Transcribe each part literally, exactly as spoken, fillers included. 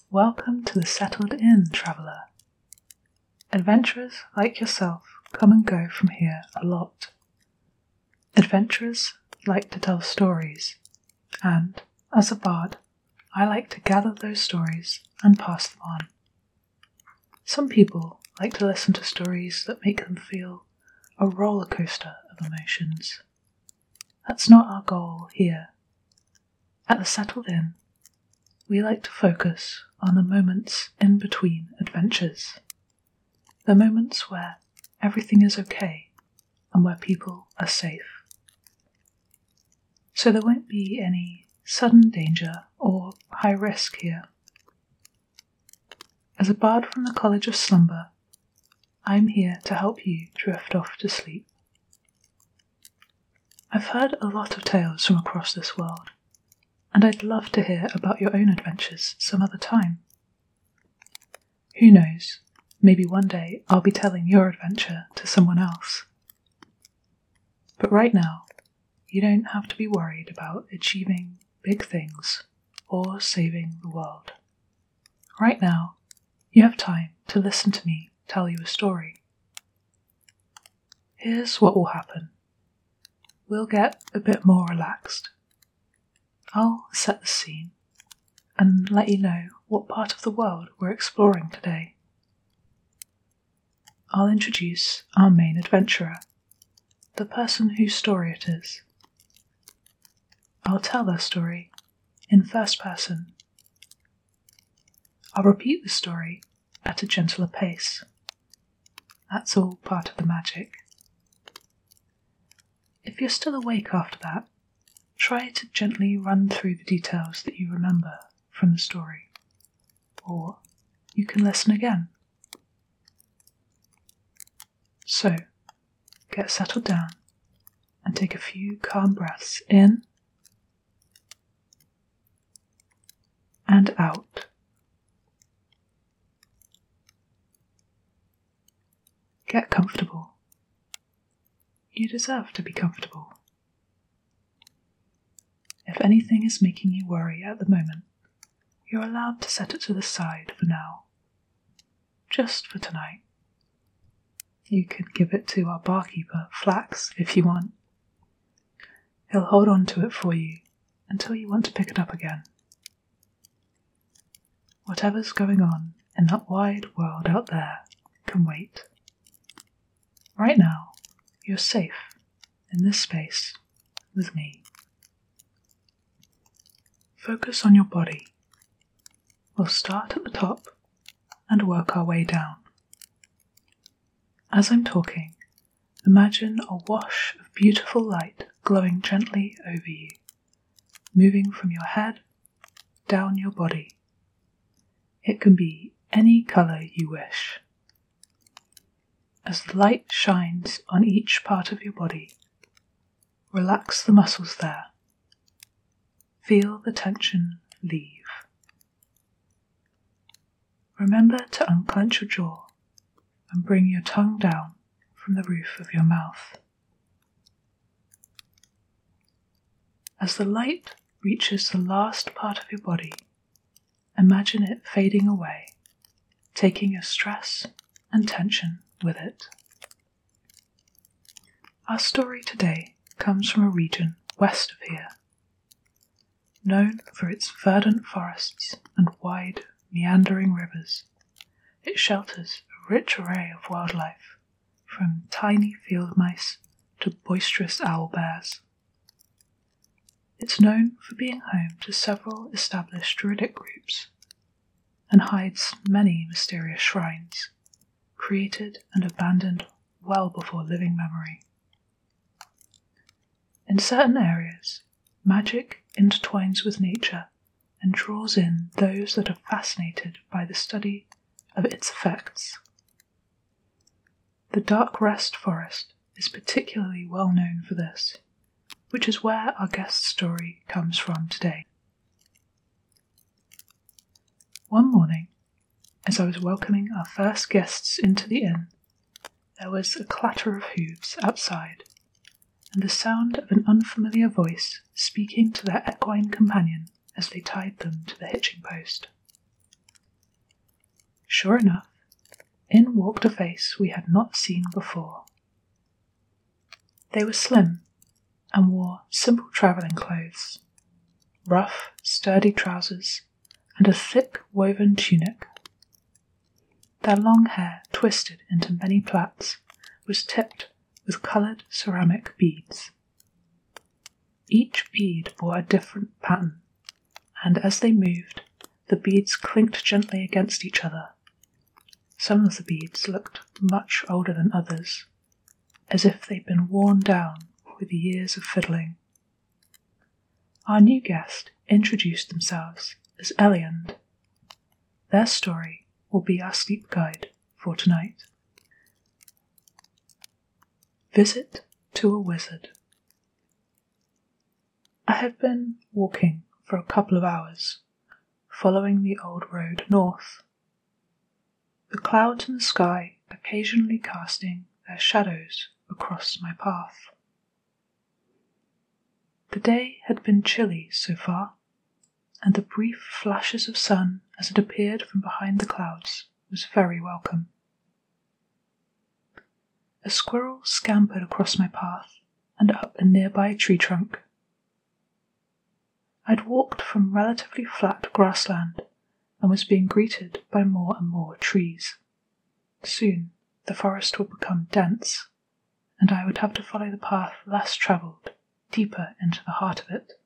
Welcome to the Settled Inn, traveller. Adventurers like yourself come and go from here a lot. Adventurers like to tell stories, and, as a bard, I like to gather those stories and pass them on. Some people like to listen to stories that make them feel a roller coaster of emotions. That's not our goal here. At the Settled Inn, we like to focus on the moments in between adventures. The moments where everything is okay and where people are safe. So there won't be any sudden danger or high risk here. As a bard from the College of Slumber, I'm here to help you drift off to sleep. I've heard a lot of tales from across this world, and I'd love to hear about your own adventures some other time. Who knows, maybe one day I'll be telling your adventure to someone else. But right now, you don't have to be worried about achieving big things or saving the world. Right now, you have time to listen to me tell you a story. Here's what will happen. We'll get a bit more relaxed. I'll set the scene and let you know what part of the world we're exploring today. I'll introduce our main adventurer, the person whose story it is. I'll tell their story in first person. I'll repeat the story at a gentler pace. That's all part of the magic. If you're still awake after that, try to gently run through the details that you remember from the story, or you can listen again. So, get settled down and take a few calm breaths in and out. Get comfortable. You deserve to be comfortable. If anything is making you worry at the moment, you're allowed to set it to the side for now. Just for tonight. You could give it to our barkeeper, Flax, if you want. He'll hold on to it for you until you want to pick it up again. Whatever's going on in that wide world out there can wait. Right now, you're safe in this space with me. Focus on your body. We'll start at the top and work our way down. As I'm talking, imagine a wash of beautiful light glowing gently over you, moving from your head down your body. It can be any colour you wish. As the light shines on each part of your body, relax the muscles there. Feel the tension leave. Remember to unclench your jaw and bring your tongue down from the roof of your mouth. As the light reaches the last part of your body, imagine it fading away, taking your stress and tension with it. Our story today comes from a region west of here, known for its verdant forests and wide, meandering rivers. It shelters a rich array of wildlife, from tiny field mice to boisterous owl bears. It's known for being home to several established druidic groups, and hides many mysterious shrines, created and abandoned well before living memory. In certain areas, magic intertwines with nature and draws in those that are fascinated by the study of its effects. The Dark Rest Forest is particularly well known for this, which is where our guest story comes from today. One morning, as I was welcoming our first guests into the inn, there was a clatter of hooves outside, and the sound of an unfamiliar voice speaking to their equine companion as they tied them to the hitching post. Sure enough, in walked a face we had not seen before. They were slim and wore simple travelling clothes, rough, sturdy trousers, and a thick woven tunic. Their long hair, twisted into many plaits, was tipped with coloured ceramic beads. Each bead bore a different pattern, and as they moved, the beads clinked gently against each other. Some of the beads looked much older than others, as if they'd been worn down with years of fiddling. Our new guest introduced themselves as Eliand. Their story will be our sleep guide for tonight. Visit to a Wizard. I had been walking for a couple of hours, following the old road north, the clouds in the sky occasionally casting their shadows across my path. The day had been chilly so far, and the brief flashes of sun as it appeared from behind the clouds was very welcome. A squirrel scampered across my path and up a nearby tree trunk. I'd walked from relatively flat grassland and was being greeted by more and more trees. Soon the forest would become dense, and I would have to follow the path less travelled, deeper into the heart of it.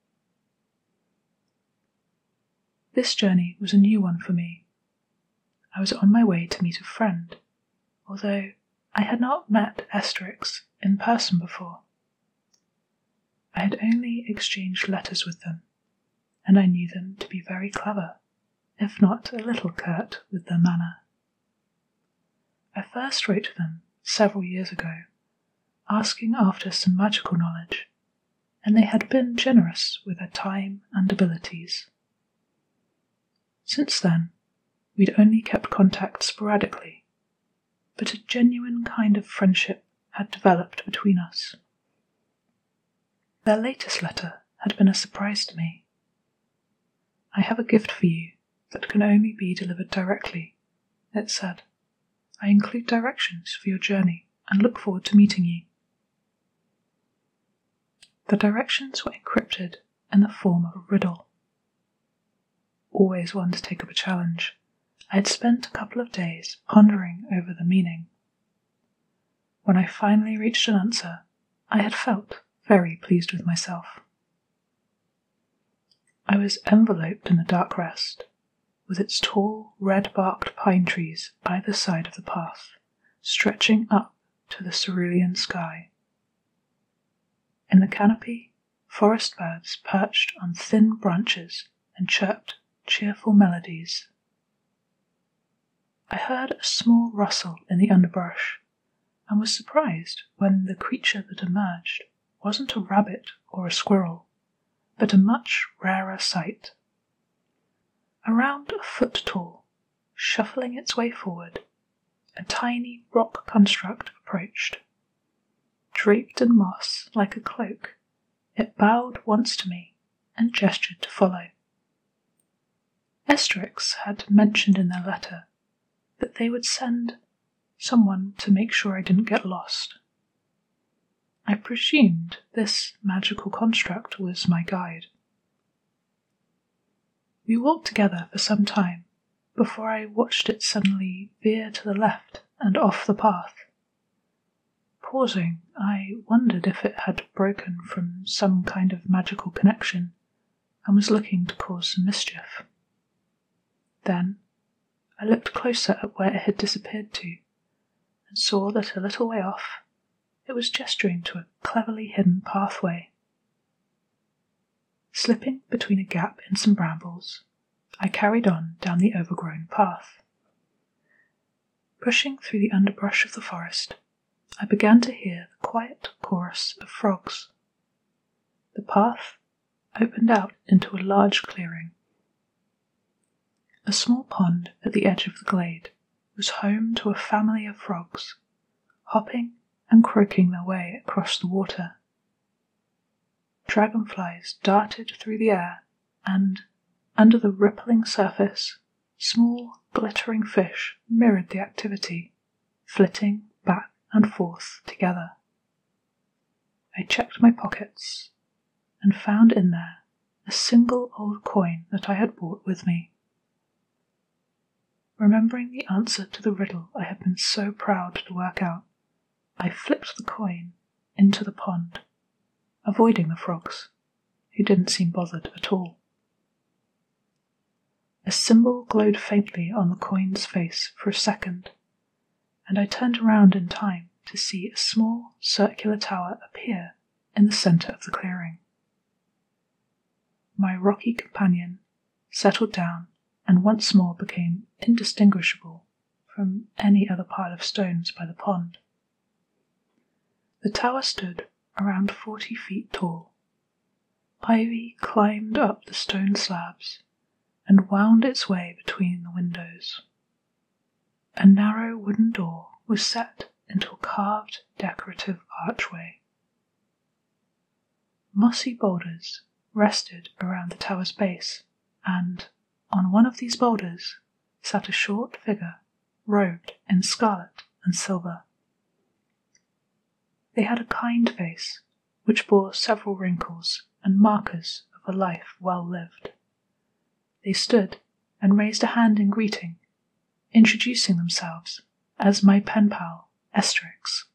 This journey was a new one for me. I was on my way to meet a friend, although I had not met Asterix in person before. I had only exchanged letters with them, and I knew them to be very clever, if not a little curt with their manner. I first wrote to them several years ago, asking after some magical knowledge, and they had been generous with their time and abilities. Since then, we'd only kept contact sporadically, but a genuine kind of friendship had developed between us. Their latest letter had been a surprise to me. "I have a gift for you that can only be delivered directly," it said. "I include directions for your journey and look forward to meeting you." The directions were encrypted in the form of a riddle. Always one to take up a challenge, I had spent a couple of days pondering over the meaning. When I finally reached an answer, I had felt very pleased with myself. I was enveloped in the dark rest, with its tall, red-barked pine trees either side of the path, stretching up to the cerulean sky. In the canopy, forest birds perched on thin branches and chirped cheerful melodies. I heard a small rustle in the underbrush, and was surprised when the creature that emerged wasn't a rabbit or a squirrel, but a much rarer sight. Around a foot tall, shuffling its way forward, a tiny rock construct approached. Draped in moss like a cloak, it bowed once to me and gestured to follow. Asterix had mentioned in their letter that they would send someone to make sure I didn't get lost. I presumed this magical construct was my guide. We walked together for some time before I watched it suddenly veer to the left and off the path. Pausing, I wondered if it had broken from some kind of magical connection and was looking to cause some mischief. Then I looked closer at where it had disappeared to, and saw that a little way off it was gesturing to a cleverly hidden pathway. Slipping between a gap in some brambles, I carried on down the overgrown path. Pushing through the underbrush of the forest, I began to hear the quiet chorus of frogs. The path opened out into a large clearing. A small pond at the edge of the glade was home to a family of frogs, hopping and croaking their way across the water. Dragonflies darted through the air, and, under the rippling surface, small glittering fish mirrored the activity, flitting back and forth together. I checked my pockets and found in there a single old coin that I had brought with me. Remembering the answer to the riddle I had been so proud to work out, I flipped the coin into the pond, avoiding the frogs, who didn't seem bothered at all. A symbol glowed faintly on the coin's face for a second, and I turned around in time to see a small circular tower appear in the centre of the clearing. My rocky companion settled down and once more became indistinguishable from any other pile of stones by the pond. The tower stood around forty feet tall. Ivy climbed up the stone slabs and wound its way between the windows. A narrow wooden door was set into a carved decorative archway. Mossy boulders rested around the tower's base, and on one of these boulders sat a short figure robed in scarlet and silver. They had a kind face, which bore several wrinkles and markers of a life well lived. They stood and raised a hand in greeting, introducing themselves as my pen pal, Asterix.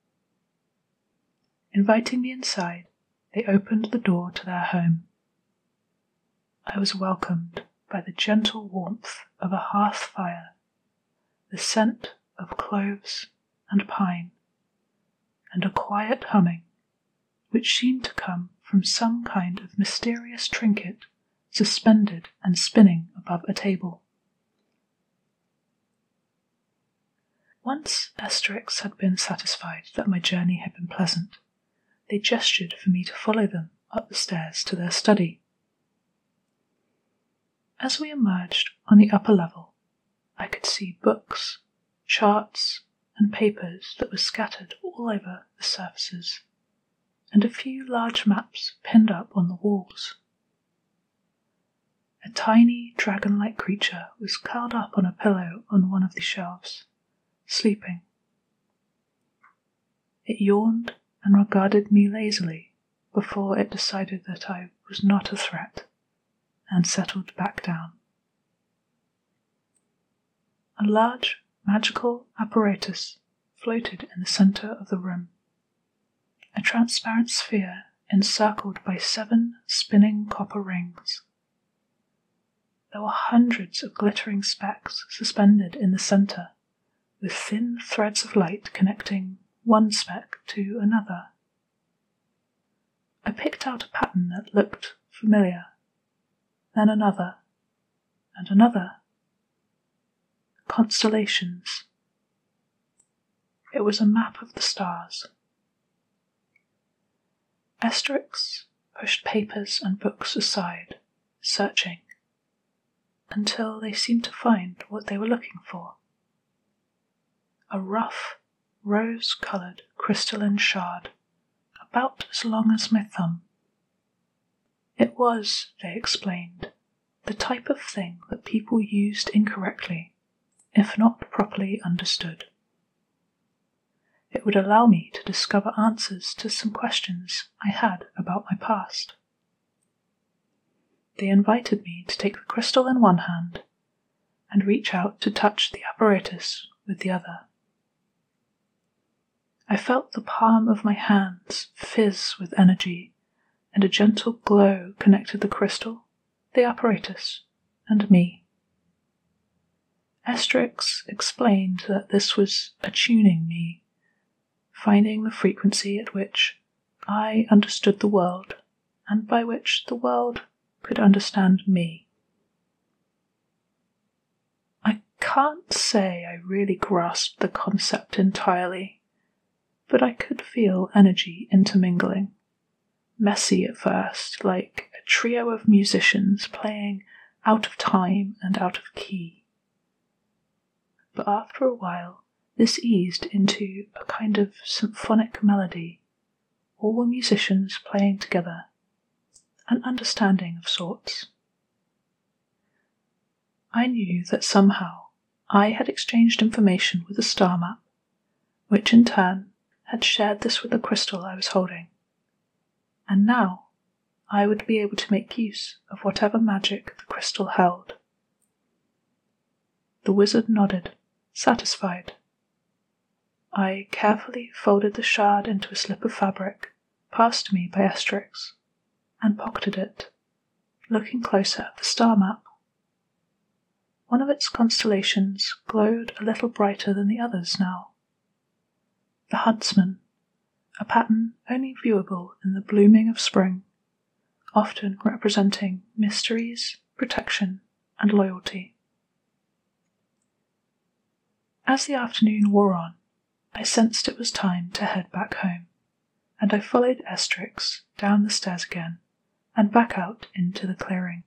Inviting me inside, they opened the door to their home. I was welcomed by the gentle warmth of a hearth fire, the scent of cloves and pine, and a quiet humming, which seemed to come from some kind of mysterious trinket suspended and spinning above a table. Once Asterix had been satisfied that my journey had been pleasant, they gestured for me to follow them up the stairs to their study. As we emerged on the upper level, I could see books, charts, and papers that were scattered all over the surfaces, and a few large maps pinned up on the walls. A tiny dragon-like creature was curled up on a pillow on one of the shelves, sleeping. It yawned and regarded me lazily before it decided that I was not a threat, and settled back down. A large magical apparatus floated in the centre of the room, a transparent sphere encircled by seven spinning copper rings. There were hundreds of glittering specks suspended in the centre, with thin threads of light connecting one speck to another. I picked out a pattern that looked familiar, then another, and another. Constellations. It was a map of the stars. Asterix pushed papers and books aside, searching, until they seemed to find what they were looking for. A rough, rose-coloured crystalline shard, about as long as my thumb. It was, they explained, the type of thing that people used incorrectly, if not properly understood. It would allow me to discover answers to some questions I had about my past. They invited me to take the crystal in one hand and reach out to touch the apparatus with the other. I felt the palm of my hands fizz with energy, and a gentle glow connected the crystal, the apparatus, and me. Asterix explained that this was attuning me, finding the frequency at which I understood the world, and by which the world could understand me. I can't say I really grasped the concept entirely, but I could feel energy intermingling, messy at first, like a trio of musicians playing out of time and out of key. But after a while, this eased into a kind of symphonic melody, all the musicians playing together, an understanding of sorts. I knew that somehow I had exchanged information with the star map, which in turn had shared this with the crystal I was holding, and now I would be able to make use of whatever magic the crystal held. The wizard nodded, satisfied. I carefully folded the shard into a slip of fabric passed to me by Asterix, and pocketed it, looking closer at the star map. One of its constellations glowed a little brighter than the others now. The Huntsman, a pattern only viewable in the blooming of spring, often representing mysteries, protection, and loyalty. As the afternoon wore on, I sensed it was time to head back home, and I followed Asterix down the stairs again and back out into the clearing.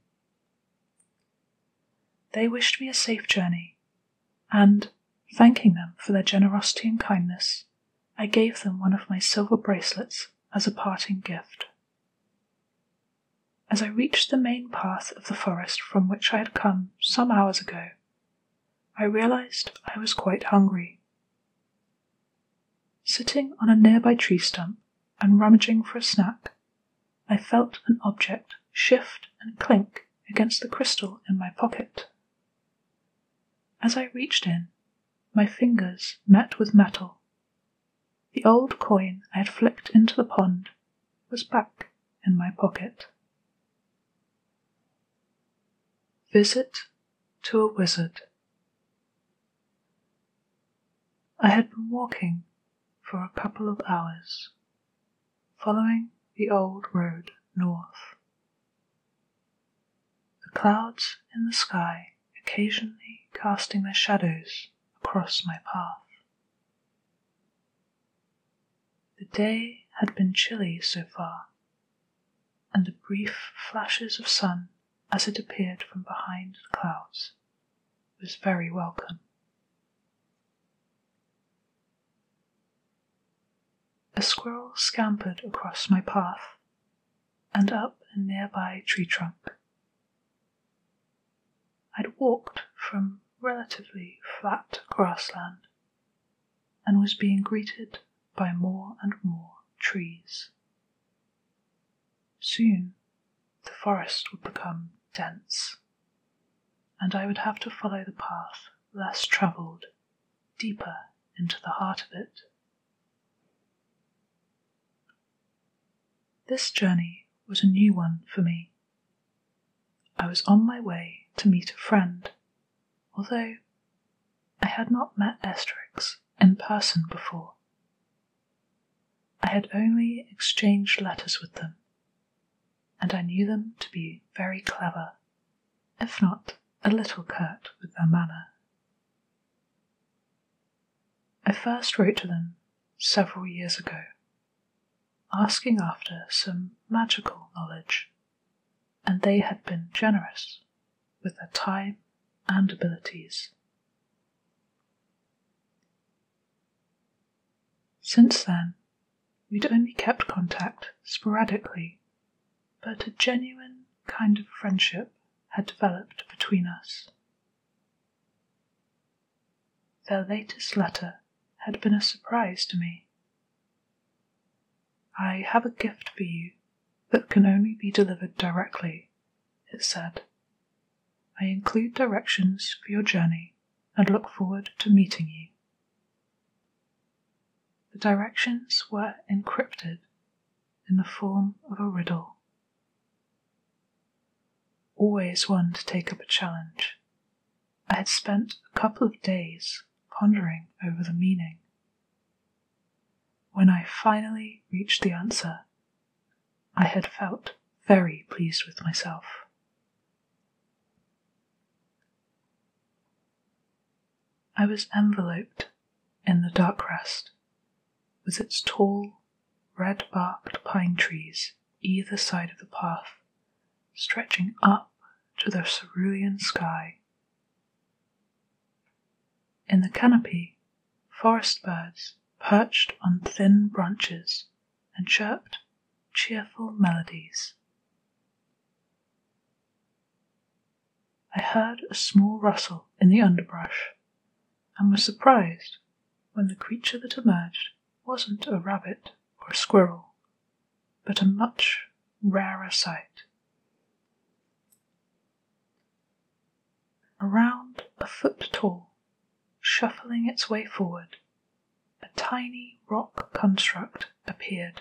They wished me a safe journey, and, thanking them for their generosity and kindness, I gave them one of my silver bracelets as a parting gift. As I reached the main path of the forest from which I had come some hours ago, I realized I was quite hungry. Sitting on a nearby tree stump and rummaging for a snack, I felt an object shift and clink against the crystal in my pocket. As I reached in, my fingers met with metal. The old coin I had flicked into the pond was back in my pocket. Visit to a Wizard. I had been walking for a couple of hours, following the old road north. The clouds in the sky occasionally casting their shadows across my path. The day had been chilly so far, and the brief flashes of sun as it appeared from behind the clouds was very welcome. A squirrel scampered across my path and up a nearby tree trunk. I'd walked from relatively flat grassland and was being greeted by more and more trees. Soon the forest would become dense, and I would have to follow the path less travelled, deeper into the heart of it. This journey was a new one for me. I was on my way to meet a friend, although I had not met Asterix in person before. I had only exchanged letters with them, and I knew them to be very clever, if not a little curt with their manner. I first wrote to them several years ago, asking after some magical knowledge, and they had been generous with their time and abilities. Since then, we'd only kept contact sporadically, but a genuine kind of friendship had developed between us. Their latest letter had been a surprise to me. "I have a gift for you that can only be delivered directly," it said. "I include directions for your journey and look forward to meeting you." The directions were encrypted in the form of a riddle. Always one to take up a challenge, I had spent a couple of days pondering over the meaning. When I finally reached the answer, I had felt very pleased with myself. I was enveloped in the dark rest, with its tall, red-barked pine trees either side of the path, stretching up to the cerulean sky. In the canopy, forest birds perched on thin branches and chirped cheerful melodies. I heard a small rustle in the underbrush and was surprised when the creature that emerged wasn't a rabbit or a squirrel, but a much rarer sight. Around a foot tall, shuffling its way forward, a tiny rock construct appeared.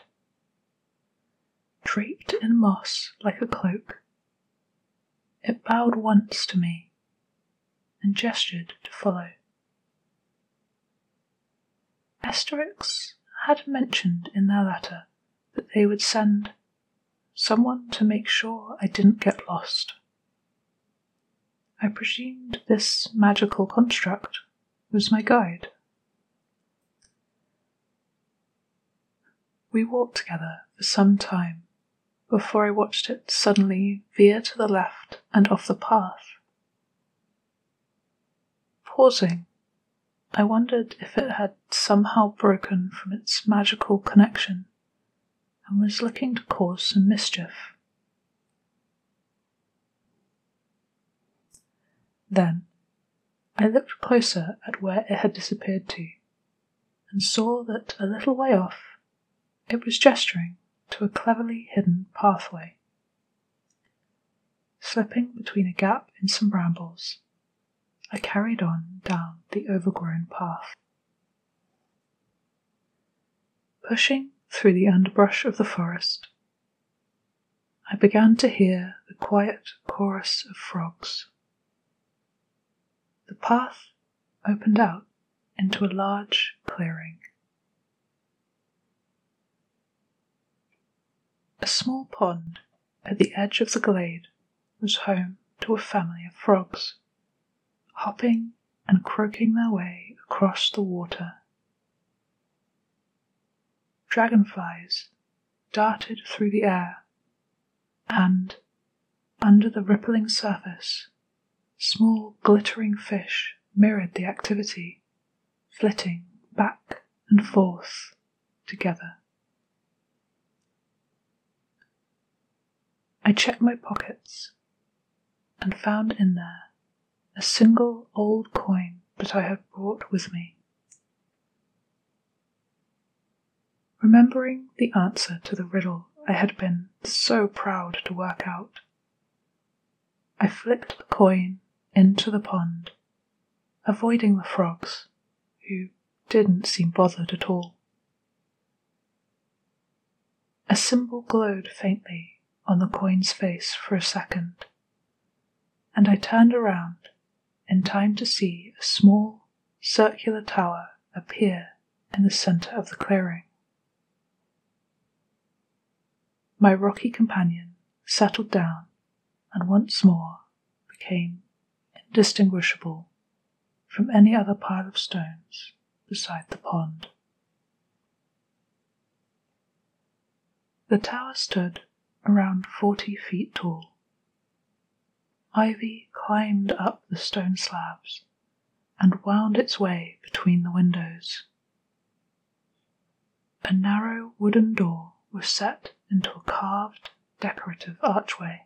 Draped in moss like a cloak, it bowed once to me and gestured to follow. Asterix had mentioned in their letter that they would send someone to make sure I didn't get lost. I presumed this magical construct was my guide. We walked together for some time before I watched it suddenly veer to the left and off the path. Pausing, I wondered if it had somehow broken from its magical connection and was looking to cause some mischief. Then I looked closer at where it had disappeared to, and saw that a little way off it was gesturing to a cleverly hidden pathway. Slipping between a gap in some brambles, I carried on down the overgrown path. Pushing through the underbrush of the forest, I began to hear the quiet chorus of frogs. The path opened out into a large clearing. A small pond at the edge of the glade was home to a family of frogs, hopping and croaking their way across the water. Dragonflies darted through the air, and, under the rippling surface, small glittering fish mirrored the activity, flitting back and forth together. I checked my pockets and found in there a single old coin that I had brought with me. Remembering the answer to the riddle I had been so proud to work out, I flicked the coin into the pond, avoiding the frogs, who didn't seem bothered at all. A symbol glowed faintly on the coin's face for a second, and I turned around in time to see a small, circular tower appear in the center of the clearing. My rocky companion settled down and once more became indistinguishable from any other pile of stones beside the pond. The tower stood around forty feet tall. Ivy climbed up the stone slabs and wound its way between the windows. A narrow wooden door was set into a carved, decorative archway.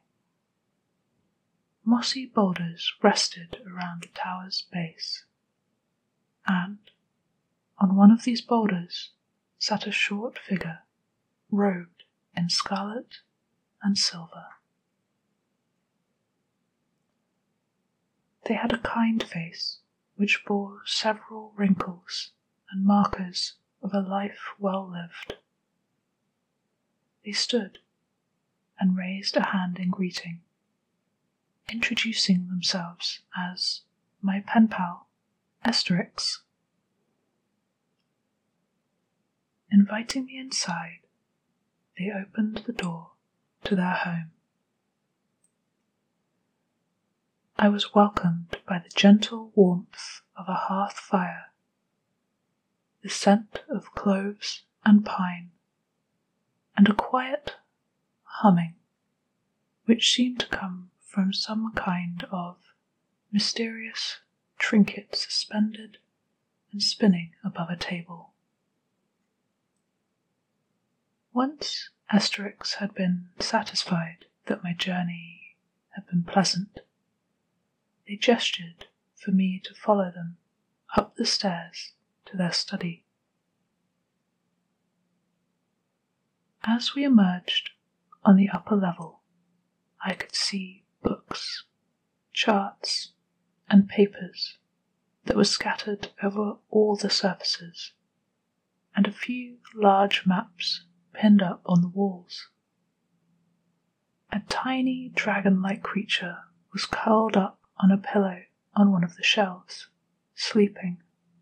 Mossy boulders rested around the tower's base, and on one of these boulders sat a short figure robed in scarlet and silver. They had a kind face which bore several wrinkles and markers of a life well lived. They stood and raised a hand in greeting, introducing themselves as my pen pal, Asterix. Inviting me inside, they opened the door to their home. I was welcomed by the gentle warmth of a hearth fire, the scent of cloves and pine, and a quiet humming which seemed to come from some kind of mysterious trinket suspended and spinning above a table. Once Asterix had been satisfied that my journey had been pleasant, they gestured for me to follow them up the stairs to their study. As we emerged on the upper level, I could see books, charts, and papers that were scattered over all the surfaces, and a few large maps pinned up on the walls. A tiny dragon-like creature was curled up on a pillow on one of the shelves, sleeping.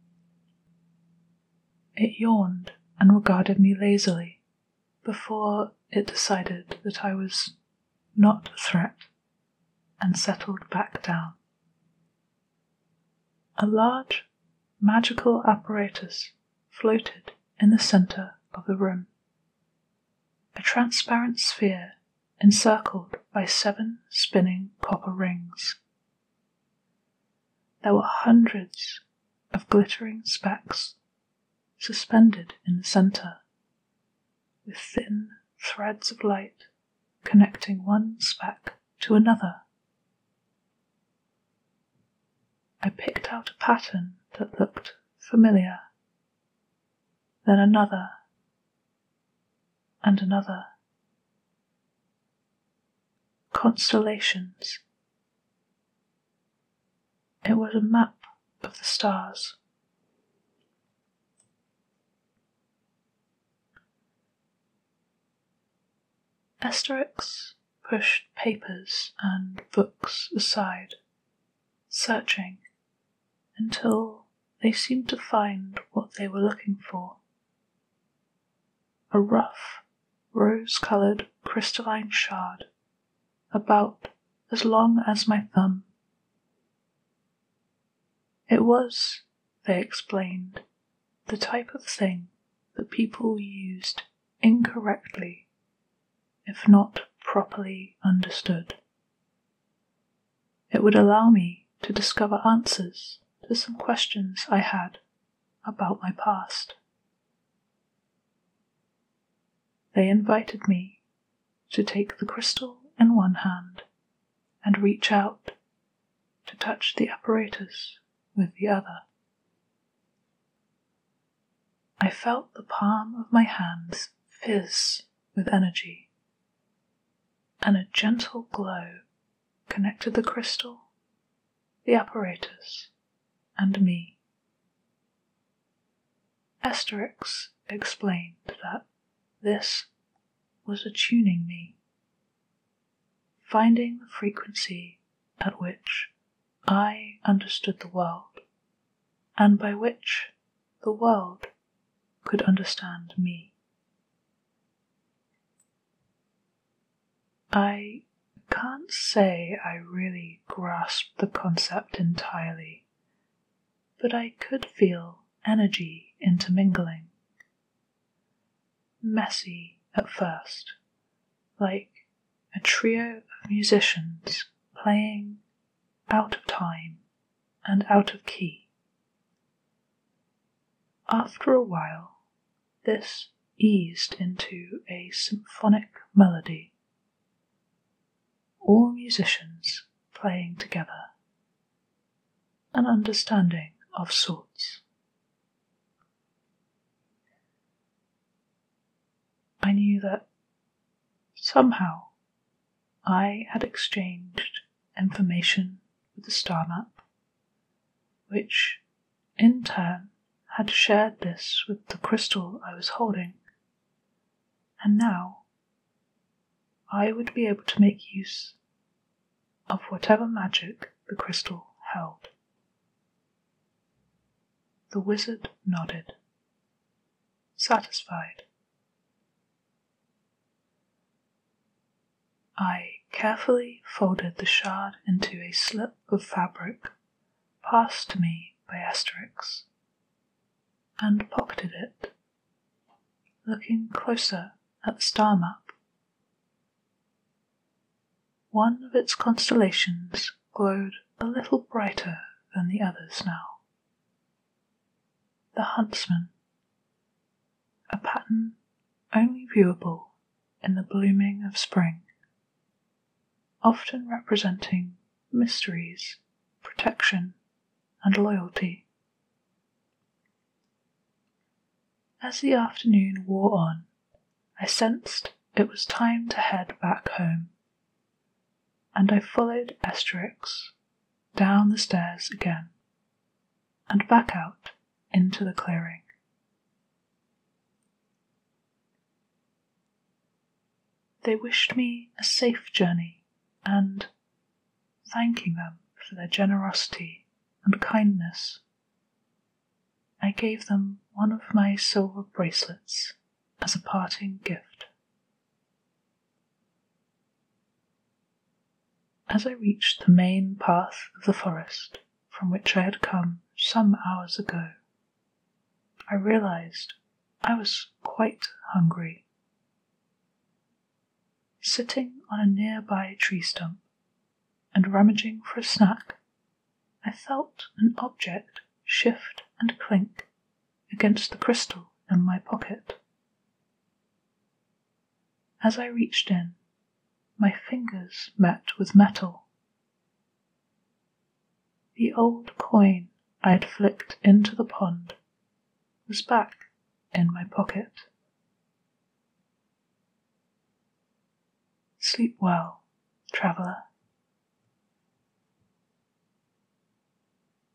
It yawned and regarded me lazily before it decided that I was not a threat and settled back down. A large magical apparatus floated in the center of the room, a transparent sphere encircled by seven spinning copper rings. There were hundreds of glittering specks suspended in the center, with thin threads of light connecting one speck to another. I picked out a pattern that looked familiar, then another, and another. Constellations. It was a map of the stars. Asterix pushed papers and books aside, searching until they seemed to find what they were looking for. A rough, rose-coloured crystalline shard, about as long as my thumb. It was, they explained, the type of thing that people used incorrectly, if not properly understood. It would allow me to discover answers to some questions I had about my past. They invited me to take the crystal in one hand and reach out to touch the apparatus with the other. I felt the palm of my hands fizz with energy, and a gentle glow connected the crystal, the apparatus, and me. Asterix explained that this was attuning me, finding the frequency at which I understood the world, and by which the world could understand me. I can't say I really grasped the concept entirely, but I could feel energy intermingling. Messy at first, like a trio of musicians playing out of time and out of key. After a while, this eased into a symphonic melody, all musicians playing together, an understanding of sorts. I knew that somehow I had exchanged information with the star map, which in turn had shared this with the crystal I was holding, and now I would be able to make use of whatever magic the crystal held. The wizard nodded, satisfied. I carefully folded the shard into a slip of fabric passed to me by Asterix, and pocketed it, looking closer at the star map. One of its constellations glowed a little brighter than the others now. The Huntsman, a pattern only viewable in the blooming of spring, often representing mysteries, protection, and loyalty. As the afternoon wore on, I sensed it was time to head back home, and I followed Asterix down the stairs again, and back out into the clearing. They wished me a safe journey, and, thanking them for their generosity and kindness, I gave them one of my silver bracelets as a parting gift. As I reached the main path of the forest from which I had come some hours ago, I realized I was quite hungry. Sitting on a nearby tree stump and rummaging for a snack, I felt an object shift and clink against the crystal in my pocket. As I reached in, my fingers met with metal. The old coin I had flicked into the pond was back in my pocket. Sleep well, traveller.